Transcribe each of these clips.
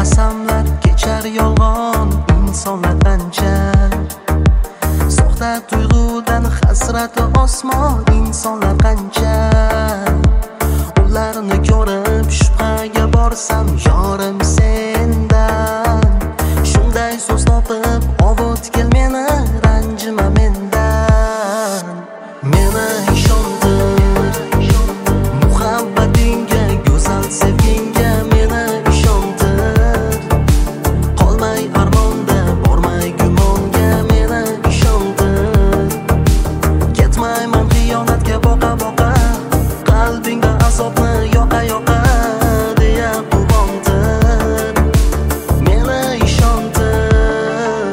qasamlar kechar yolg'on insonlar qancha, soxta tuyg'udan hasrati osmon insonlar qancha. Ularni ko'rib shubhaga borsam yorim sendan, shunday so'z topib ovutgil meni, ranjima mendan. Meni ishontir muhabbatingga, go'zal sevgingga meni ishontir. Qolmay armonda, bormay gumonga meni ishontir. Ketmayman xiyonatga boqa-boqa, qalbingda azobni yoqa-yoqa deya quvontir. Meni ishontir.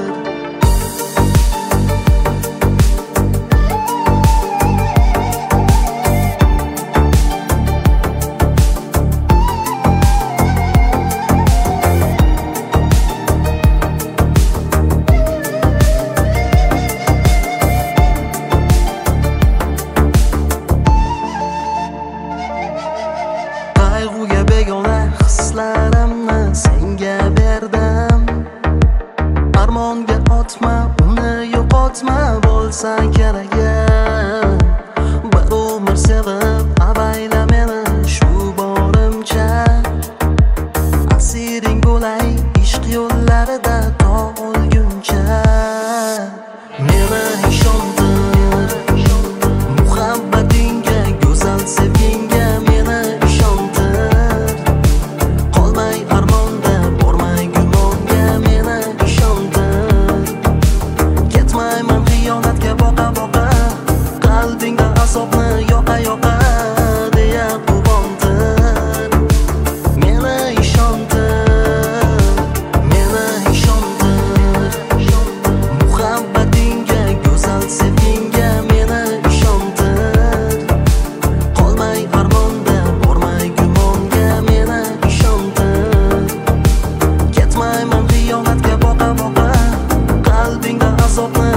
Qayg'uga begona hislarimni senga berdim. Armonga otma, uni yo'qotma bo'lsa keragim. Bir umr sevib avayla meni shu borimcha, asiring bo'lay ishq yo'llarida to o'lguncha. Meni ishontir muhabbatingga, go'zal sevgingga meni ishontir. Qolmay armonda, bormay gumonga meni ishontir. Ketmayman xiyonatga boqa-boqa, qalbingda azobni yoqa-yoqa deya quvontir. Meni ishontir. Meni ishontir muhabbatingga, go'zal sevgingga meni ishontir. Qolmay armonda, bormay gumonga meni ishontir. Ketmayman xiyonatga boqa-boqa, qalbingda azobni